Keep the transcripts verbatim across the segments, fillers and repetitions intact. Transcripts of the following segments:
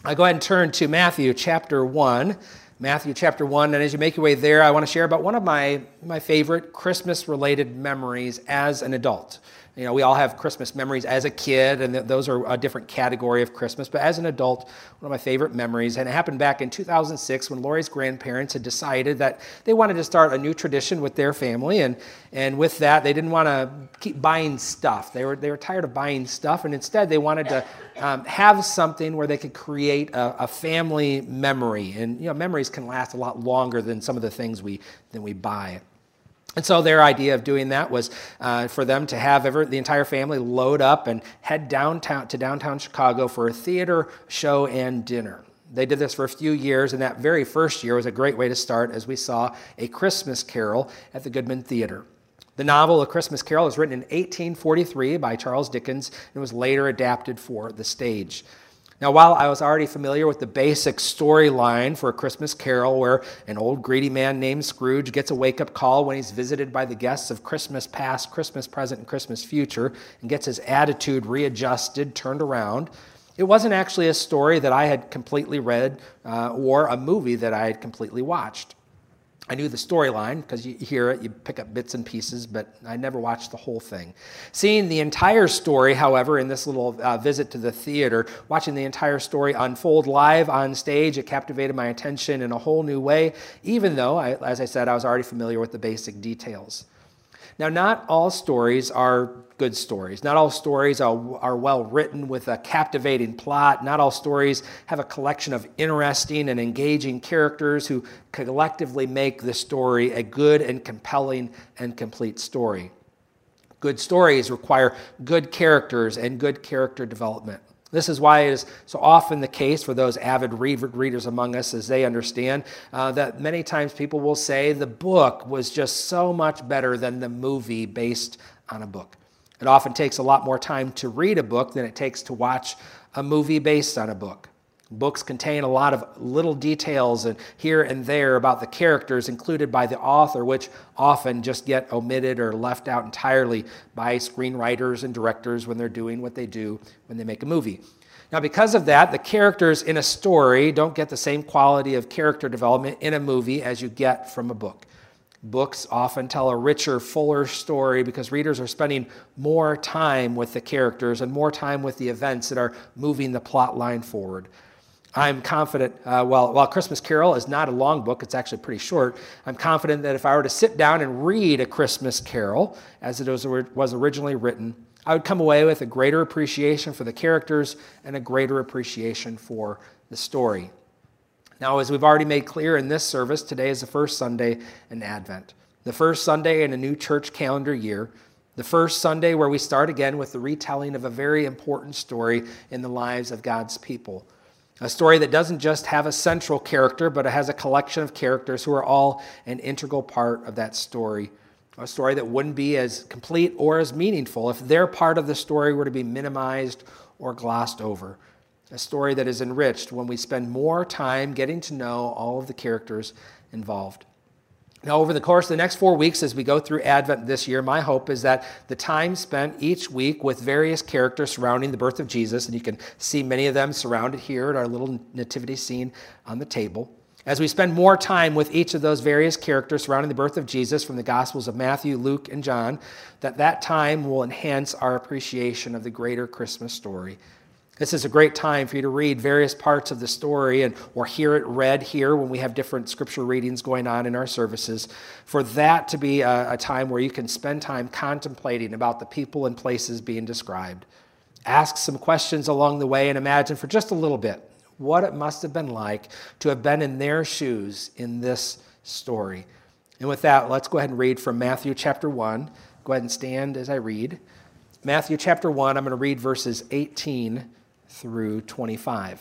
I go ahead and turn to Matthew chapter one. Matthew chapter one, and as you make your way there, I want to share about one of my, my favorite Christmas-related memories as an adult. You know, we all have Christmas memories as a kid, and th- those are a different category of Christmas. But as an adult, one of my favorite memories, and it happened back in two thousand six when Lori's grandparents had decided that they wanted to start a new tradition with their family, and and with that, they didn't want to keep buying stuff. They were they were tired of buying stuff, and instead they wanted to um, have something where they could create a, a family memory. And you know, memories can last a lot longer than some of the things we than we buy. And so their idea of doing that was uh, for them to have ever, the entire family load up and head downtown to downtown Chicago for a theater show and dinner. They did this for a few years, and that very first year was a great way to start as we saw A Christmas Carol at the Goodman Theater. The novel A Christmas Carol was written in eighteen forty-three by Charles Dickens and was later adapted for the stage. Now, while I was already familiar with the basic storyline for A Christmas Carol, where an old greedy man named Scrooge gets a wake-up call when he's visited by the guests of Christmas past, Christmas present, and Christmas future, and gets his attitude readjusted, turned around, it wasn't actually a story that I had completely read uh, or a movie that I had completely watched. I knew the storyline because you hear it, you pick up bits and pieces, but I never watched the whole thing. Seeing the entire story, however, in this little uh, visit to the theater, watching the entire story unfold live on stage, it captivated my attention in a whole new way, even though, I, as I said, I was already familiar with the basic details. Now, not all stories are good stories. Not all stories are, are well written with a captivating plot. Not all stories have a collection of interesting and engaging characters who collectively make the story a good and compelling and complete story. Good stories require good characters and good character development. This is why it is so often the case for those avid readers among us, as they understand, uh, that many times people will say the book was just so much better than the movie based on a book. It often takes a lot more time to read a book than it takes to watch a movie based on a book. Books contain a lot of little details and here and there about the characters included by the author, which often just get omitted or left out entirely by screenwriters and directors when they're doing what they do when they make a movie. Now, because of that, the characters in a story don't get the same quality of character development in a movie as you get from a book. Books often tell a richer, fuller story because readers are spending more time with the characters and more time with the events that are moving the plot line forward. I'm confident, uh, while, while Christmas Carol is not a long book, it's actually pretty short, I'm confident that if I were to sit down and read A Christmas Carol, as it was, was originally written, I would come away with a greater appreciation for the characters and a greater appreciation for the story. Now, as we've already made clear in this service, today is the first Sunday in Advent, the first Sunday in a new church calendar year, the first Sunday where we start again with the retelling of a very important story in the lives of God's people. A story that doesn't just have a central character, but it has a collection of characters who are all an integral part of that story. A story that wouldn't be as complete or as meaningful if their part of the story were to be minimized or glossed over. A story that is enriched when we spend more time getting to know all of the characters involved. Now, over the course of the next four weeks as we go through Advent this year, my hope is that the time spent each week with various characters surrounding the birth of Jesus, and you can see many of them surrounded here at our little nativity scene on the table. As we spend more time with each of those various characters surrounding the birth of Jesus from the Gospels of Matthew, Luke, and John, that that time will enhance our appreciation of the greater Christmas story. This is a great time for you to read various parts of the story and or hear it read here when we have different scripture readings going on in our services. For that to be a, a time where you can spend time contemplating about the people and places being described. Ask some questions along the way and imagine for just a little bit what it must have been like to have been in their shoes in this story. And with that, let's go ahead and read from Matthew chapter one. Go ahead and stand as I read. Matthew chapter one, I'm going to read verses eighteen through twenty-five.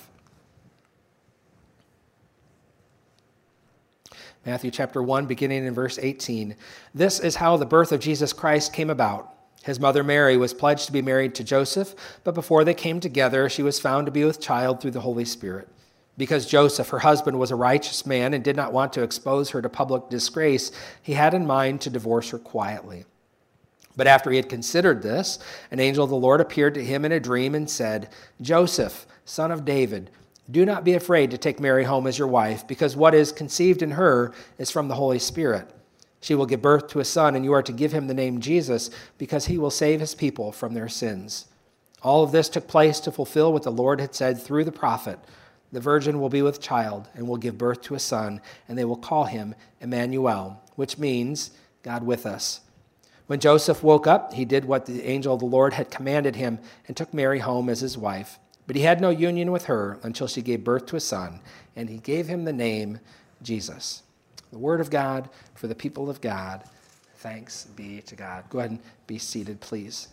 Matthew chapter one, beginning in verse eighteen. This is how the birth of Jesus Christ came about. His mother Mary was pledged to be married to Joseph, but before they came together, she was found to be with child through the Holy Spirit. Because Joseph, her husband, was a righteous man and did not want to expose her to public disgrace, he had in mind to divorce her quietly. But after he had considered this, an angel of the Lord appeared to him in a dream and said, Joseph, son of David, Do not be afraid to take Mary home as your wife, because what is conceived in her is from the Holy Spirit. She will give birth to a son, and you are to give him the name Jesus, because he will save his people from their sins." All of this took place to fulfill what the Lord had said through the prophet. "The virgin will be with child and will give birth to a son, and they will call him Emmanuel," which means God with us. When Joseph woke up, he did what the angel of the Lord had commanded him and took Mary home as his wife. But he had no union with her until she gave birth to a son, and he gave him the name Jesus. The word of God for the people of God. Thanks be to God. Go ahead and be seated, please.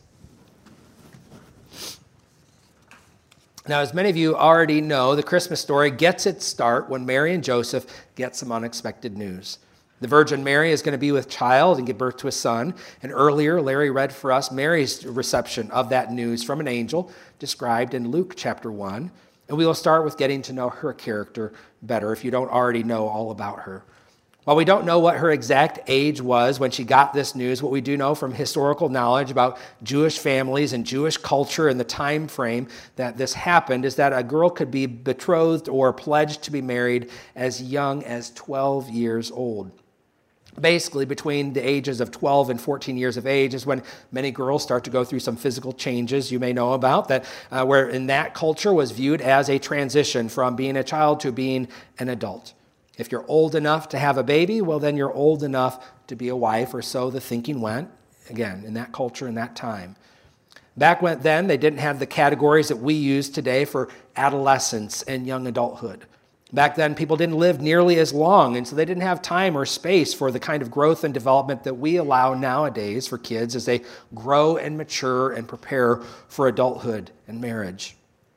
Now, as many of you already know, the Christmas story gets its start when Mary and Joseph get some unexpected news. The Virgin Mary is going to be with child and give birth to a son. And earlier, Larry read for us Mary's reception of that news from an angel described in Luke chapter one. And we will start with getting to know her character better if you don't already know all about her. While we don't know what her exact age was when she got this news, what we do know from historical knowledge about Jewish families and Jewish culture and the time frame that this happened is that a girl could be betrothed or pledged to be married as young as twelve years old. Basically, between the ages of twelve and fourteen years of age is when many girls start to go through some physical changes you may know about, that uh, where in that culture was viewed as a transition from being a child to being an adult. If you're old enough to have a baby, well, then you're old enough to be a wife, or so the thinking went, again, in that culture, in that time. Back when, then, they didn't have the categories that we use today for adolescence and young adulthood. Back then, people didn't live nearly as long, and so they didn't have time or space for the kind of growth and development that we allow nowadays for kids as they grow and mature and prepare for adulthood and marriage.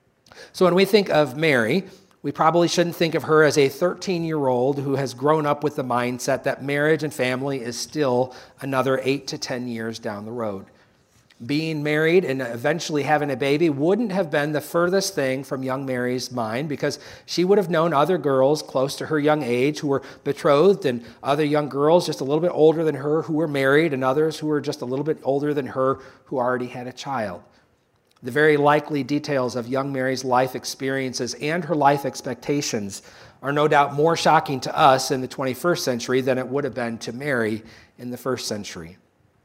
So when we think of Mary, we probably shouldn't think of her as a thirteen-year-old who has grown up with the mindset that marriage and family is still another eight to ten years down the road. Being married and eventually having a baby wouldn't have been the furthest thing from young Mary's mind, because she would have known other girls close to her young age who were betrothed, and other young girls just a little bit older than her who were married, and others who were just a little bit older than her who already had a child. The very likely details of young Mary's life experiences and her life expectations are no doubt more shocking to us in the twenty-first century than it would have been to Mary in the first century.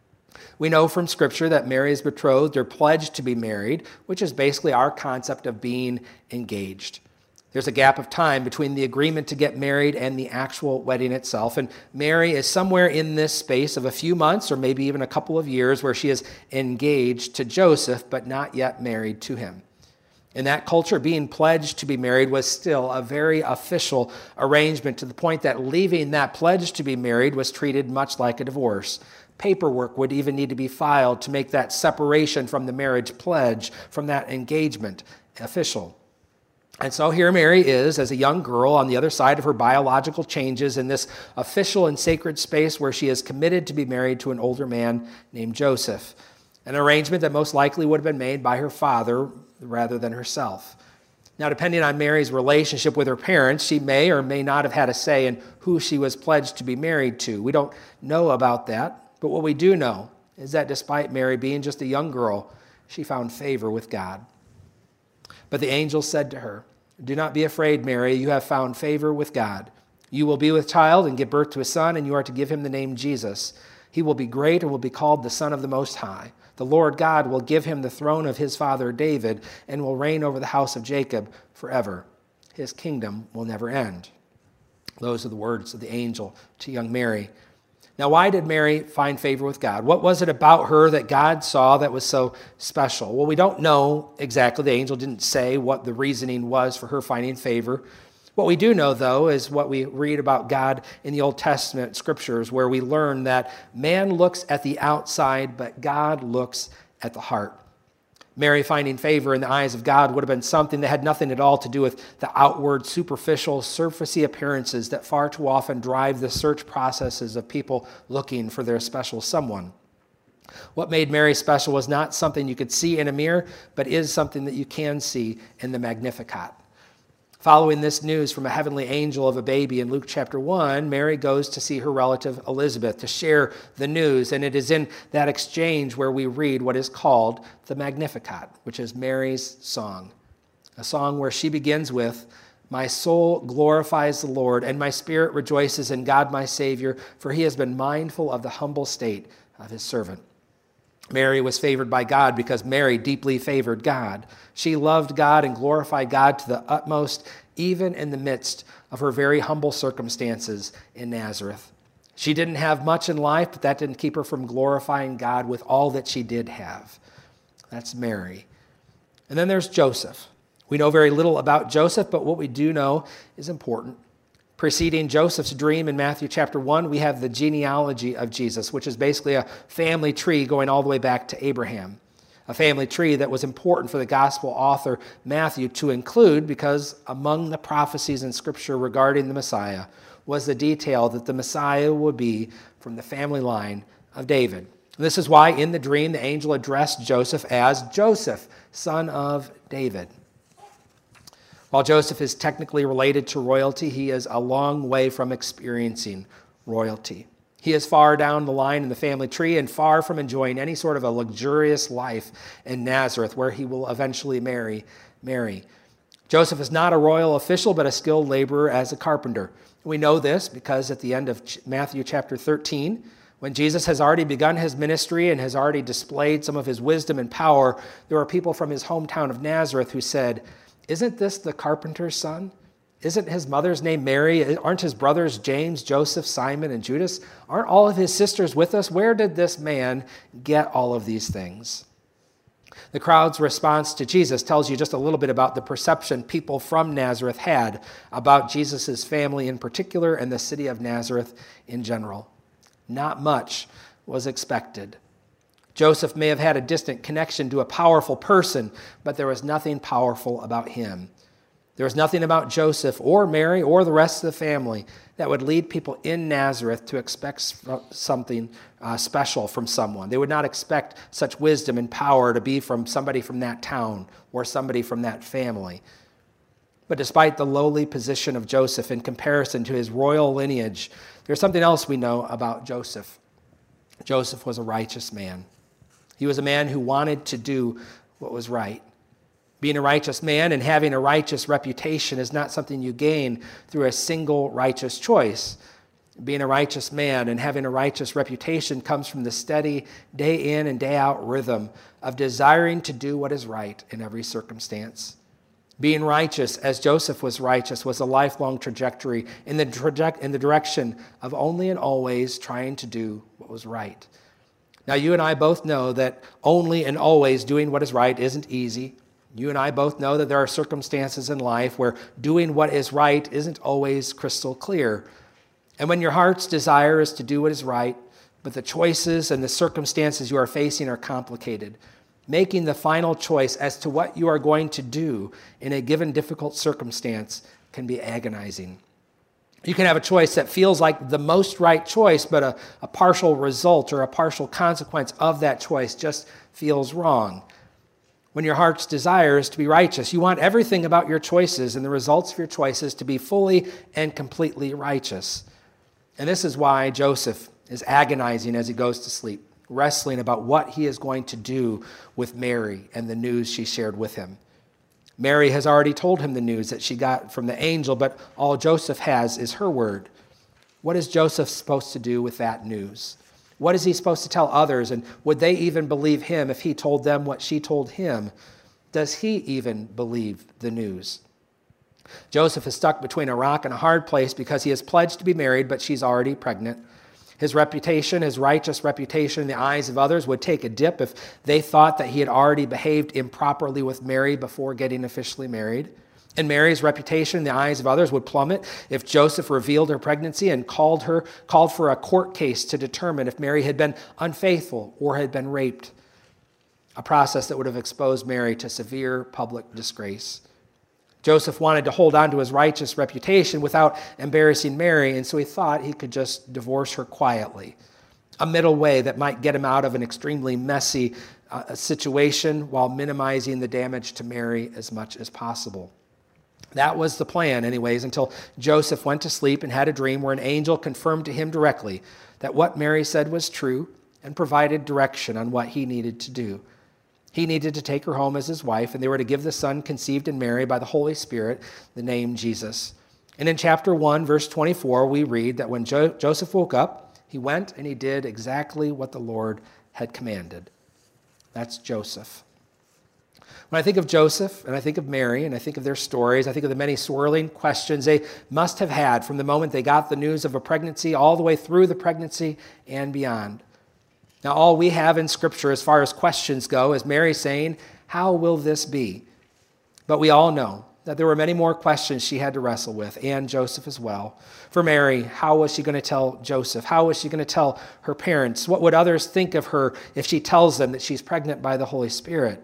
We know from Scripture that Mary is betrothed or pledged to be married, which is basically our concept of being engaged. There's a gap of time between the agreement to get married and the actual wedding itself, and Mary is somewhere in this space of a few months or maybe even a couple of years where she is engaged to Joseph but not yet married to him. In that culture, being pledged to be married was still a very official arrangement, to the point that leaving that pledge to be married was treated much like a divorce. Paperwork would even need to be filed to make that separation from the marriage pledge, from that engagement, official. And so here Mary is, as a young girl, on the other side of her biological changes in this official and sacred space where she is committed to be married to an older man named Joseph, an arrangement that most likely would have been made by her father rather than herself. Now, depending on Mary's relationship with her parents, she may or may not have had a say in who she was pledged to be married to. We don't know about that, but what we do know is that despite Mary being just a young girl, she found favor with God. But the angel said to her, "Do not be afraid, Mary, you have found favor with God. You will be with child and give birth to a son, and you are to give him the name Jesus. He will be great and will be called the Son of the Most High. The Lord God will give him the throne of his father David, and will reign over the house of Jacob forever. His kingdom will never end." Those are the words of the angel to young Mary. Now, why did Mary find favor with God? What was it about her that God saw that was so special? Well, we don't know exactly. The angel didn't say what the reasoning was for her finding favor. What we do know, though, is what we read about God in the Old Testament scriptures, where we learn that man looks at the outside, but God looks at the heart. Mary finding favor in the eyes of God would have been something that had nothing at all to do with the outward, superficial, surfacey appearances that far too often drive the search processes of people looking for their special someone. What made Mary special was not something you could see in a mirror, but is something that you can see in the Magnificat. Following this news from a heavenly angel of a baby in Luke chapter one, Mary goes to see her relative Elizabeth to share the news. And it is in that exchange where we read what is called the Magnificat, which is Mary's song. a song where she begins with, "My soul glorifies the Lord, and my spirit rejoices in God my Savior, for he has been mindful of the humble state of his servant." Mary was favored by God because Mary deeply favored God. She loved God and glorified God to the utmost, even in the midst of her very humble circumstances in Nazareth. She didn't have much in life, but that didn't keep her from glorifying God with all that she did have. That's Mary. And then there's Joseph. We know very little about Joseph, but what we do know is important. Preceding Joseph's dream in Matthew chapter one, we have the genealogy of Jesus, which is basically a family tree going all the way back to Abraham. A family tree that was important for the gospel author Matthew to include because among the prophecies in Scripture regarding the Messiah was the detail that the Messiah would be from the family line of David. This is why in the dream the angel addressed Joseph as Joseph, son of David. While Joseph is technically related to royalty, he is a long way from experiencing royalty. He is far down the line in the family tree and far from enjoying any sort of a luxurious life in Nazareth, where he will eventually marry Mary. Joseph is not a royal official, but a skilled laborer as a carpenter. We know this because at the end of Matthew chapter thirteen, when Jesus has already begun his ministry and has already displayed some of his wisdom and power, there were people from his hometown of Nazareth who said, "Isn't this the carpenter's son? Isn't his mother's name Mary? Aren't his brothers James, Joseph, Simon, and Judas? Aren't all of his sisters with us? Where did this man get all of these things?" The crowd's response to Jesus tells you just a little bit about the perception people from Nazareth had about Jesus' family in particular and the city of Nazareth in general. Not much was expected. Joseph may have had a distant connection to a powerful person, but there was nothing powerful about him. There was nothing about Joseph or Mary or the rest of the family that would lead people in Nazareth to expect something uh, special from someone. They would not expect such wisdom and power to be from somebody from that town or somebody from that family. But despite the lowly position of Joseph in comparison to his royal lineage, there's something else we know about Joseph. Joseph was a righteous man. He was a man who wanted to do what was right. Being a righteous man and having a righteous reputation is not something you gain through a single righteous choice. Being a righteous man and having a righteous reputation comes from the steady, day in and day out rhythm of desiring to do what is right in every circumstance. Being righteous, as Joseph was righteous, was a lifelong trajectory in the, traje- in the direction of only and always trying to do what was right. Now, you and I both know that only and always doing what is right isn't easy. You and I both know that there are circumstances in life where doing what is right isn't always crystal clear. And when your heart's desire is to do what is right, but the choices and the circumstances you are facing are complicated, making the final choice as to what you are going to do in a given difficult circumstance can be agonizing. You can have a choice that feels like the most right choice, but a, a partial result or a partial consequence of that choice just feels wrong. When your heart's desire is to be righteous, you want everything about your choices and the results of your choices to be fully and completely righteous. And this is why Joseph is agonizing as he goes to sleep, wrestling about what he is going to do with Mary and the news she shared with him. Mary has already told him the news that she got from the angel, but all Joseph has is her word. What is Joseph supposed to do with that news? What is he supposed to tell others? And would they even believe him if he told them what she told him? Does he even believe the news? Joseph is stuck between a rock and a hard place because he has pledged to be married, but she's already pregnant. His reputation, his righteous reputation in the eyes of others would take a dip if they thought that he had already behaved improperly with Mary before getting officially married. And Mary's reputation in the eyes of others would plummet if Joseph revealed her pregnancy and called her, called for a court case to determine if Mary had been unfaithful or had been raped, a process that would have exposed Mary to severe public disgrace. Joseph wanted to hold on to his righteous reputation without embarrassing Mary, and so he thought he could just divorce her quietly, a middle way that might get him out of an extremely messy uh, situation while minimizing the damage to Mary as much as possible. That was the plan, anyways, until Joseph went to sleep and had a dream where an angel confirmed to him directly that what Mary said was true and provided direction on what he needed to do. He needed to take her home as his wife, and they were to give the son conceived in Mary by the Holy Spirit the name Jesus. And in chapter one, verse twenty-four, we read that when jo- Joseph woke up, he went and he did exactly what the Lord had commanded. That's Joseph. When I think of Joseph and I think of Mary and I think of their stories, I think of the many swirling questions they must have had from the moment they got the news of a pregnancy all the way through the pregnancy and beyond. Now, all we have in Scripture as far as questions go is Mary saying, "How will this be?" But we all know that there were many more questions she had to wrestle with, and Joseph as well. For Mary, how was she going to tell Joseph? How was she going to tell her parents? What would others think of her if she tells them that she's pregnant by the Holy Spirit?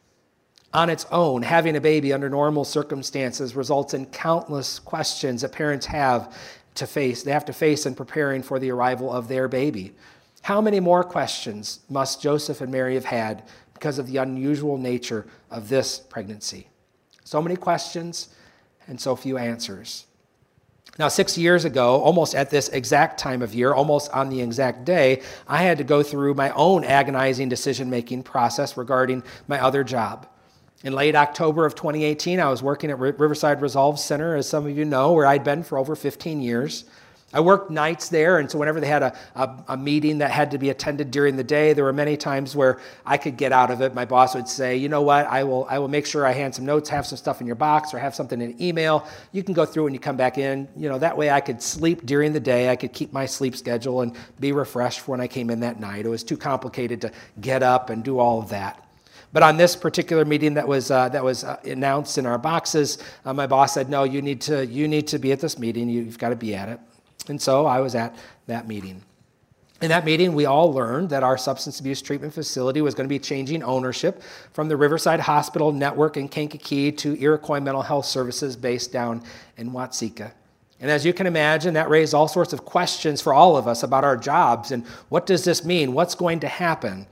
On its own, having a baby under normal circumstances results in countless questions that parents have to face. They have to face in preparing for the arrival of their baby. How many more questions must Joseph and Mary have had because of the unusual nature of this pregnancy? So many questions and so few answers. Now, six years ago, almost at this exact time of year, almost on the exact day, I had to go through my own agonizing decision-making process regarding my other job. In late October of twenty eighteen, I was working at Riverside Resolve Center, as some of you know, where I'd been for over fifteen years. I worked nights there, and so whenever they had a, a, a meeting that had to be attended during the day, there were many times where I could get out of it. My boss would say, you know what, I will I will make sure I hand some notes, have some stuff in your box, or have something in an email. You can go through when you come back in. You know, that way I could sleep during the day. I could keep my sleep schedule and be refreshed for when I came in that night. It was too complicated to get up and do all of that. But on this particular meeting that was uh, that was uh, announced in our boxes, uh, my boss said, no, you need to you need to be at this meeting. You've got to be at it. And so I was at that meeting. In that meeting, we all learned that our substance abuse treatment facility was going to be changing ownership from the Riverside Hospital Network in Kankakee to Iroquois Mental Health Services based down in Watseka. And as you can imagine, that raised all sorts of questions for all of us about our jobs and what does this mean? What's going to happen?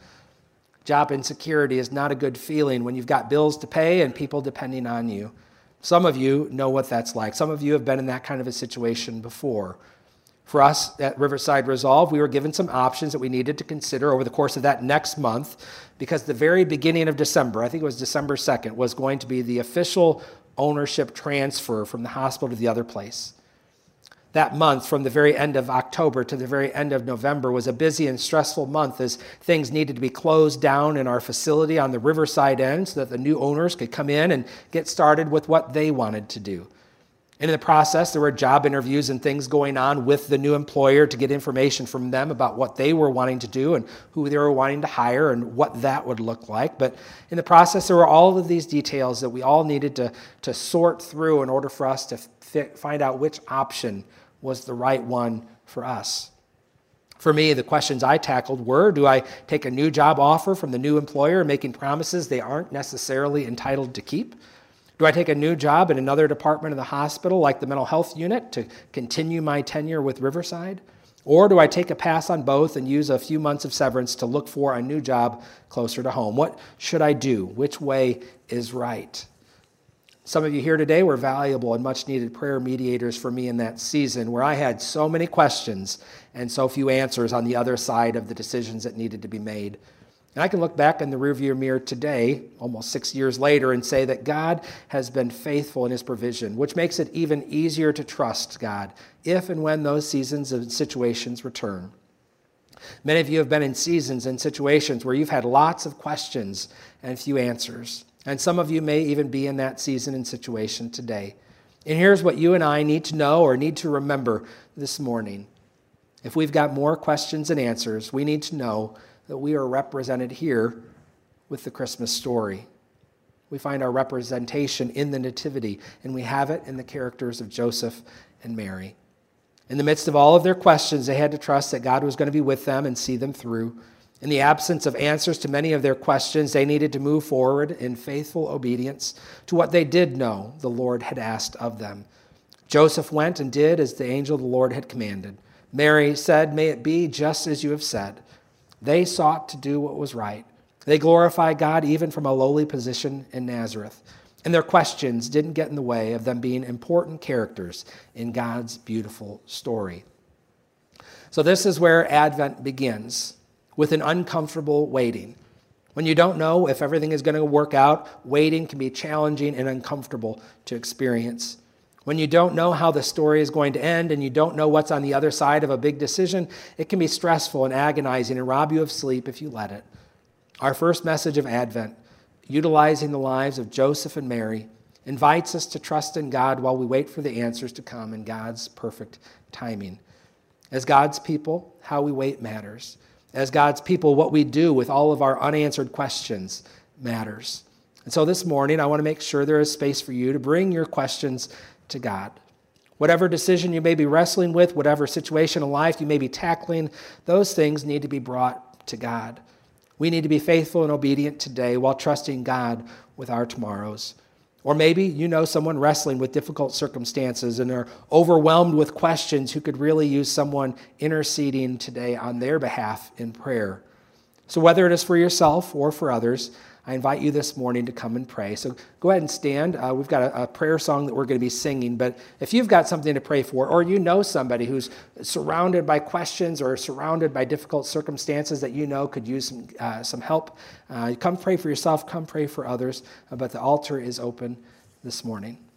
Job insecurity is not a good feeling when you've got bills to pay and people depending on you. Some of you know what that's like. Some of you have been in that kind of a situation before. For us at Riverside Resolve, we were given some options that we needed to consider over the course of that next month because the very beginning of December, I think it was December second, was going to be the official ownership transfer from the hospital to the other place. That month, from the very end of October to the very end of November, was a busy and stressful month as things needed to be closed down in our facility on the Riverside end so that the new owners could come in and get started with what they wanted to do. And in the process, there were job interviews and things going on with the new employer to get information from them about what they were wanting to do and who they were wanting to hire and what that would look like. But in the process, there were all of these details that we all needed to, to sort through in order for us to fi- find out which option was the right one for us. For me, the questions I tackled were, do I take a new job offer from the new employer making promises they aren't necessarily entitled to keep? Do I take a new job in another department of the hospital, like the mental health unit, to continue my tenure with Riverside? Or do I take a pass on both and use a few months of severance to look for a new job closer to home? What should I do? Which way is right? Some of you here today were valuable and much-needed prayer mediators for me in that season where I had so many questions and so few answers on the other side of the decisions that needed to be made. And I can look back in the rearview mirror today, almost six years later, and say that God has been faithful in his provision, which makes it even easier to trust God if and when those seasons and situations return. Many of you have been in seasons and situations where you've had lots of questions and few answers. And some of you may even be in that season and situation today. And here's what you and I need to know or need to remember this morning. If we've got more questions than answers, we need to know that we are represented here with the Christmas story. We find our representation in the Nativity, and we have it in the characters of Joseph and Mary. In the midst of all of their questions, they had to trust that God was going to be with them and see them through. In the absence of answers to many of their questions, they needed to move forward in faithful obedience to what they did know the Lord had asked of them. Joseph went and did as the angel of the Lord had commanded. Mary said, "May it be just as you have said." They sought to do what was right. They glorified God even from a lowly position in Nazareth. And their questions didn't get in the way of them being important characters in God's beautiful story. So this is where Advent begins, with an uncomfortable waiting. When you don't know if everything is going to work out, waiting can be challenging and uncomfortable to experience. When you don't know how the story is going to end and you don't know what's on the other side of a big decision, it can be stressful and agonizing and rob you of sleep if you let it. Our first message of Advent, utilizing the lives of Joseph and Mary, invites us to trust in God while we wait for the answers to come in God's perfect timing. As God's people, how we wait matters. As God's people, what we do with all of our unanswered questions matters. And so this morning, I want to make sure there is space for you to bring your questions to God. Whatever decision you may be wrestling with, whatever situation in life you may be tackling, those things need to be brought to God. We need to be faithful and obedient today while trusting God with our tomorrows. Or maybe you know someone wrestling with difficult circumstances and are overwhelmed with questions who could really use someone interceding today on their behalf in prayer. So whether it is for yourself or for others, I invite you this morning to come and pray. So go ahead and stand. Uh, we've got a, a prayer song that we're going to be singing, but if you've got something to pray for, or you know somebody who's surrounded by questions or surrounded by difficult circumstances that you know could use some, uh, some help, uh, come pray for yourself, come pray for others, uh, but the altar is open this morning.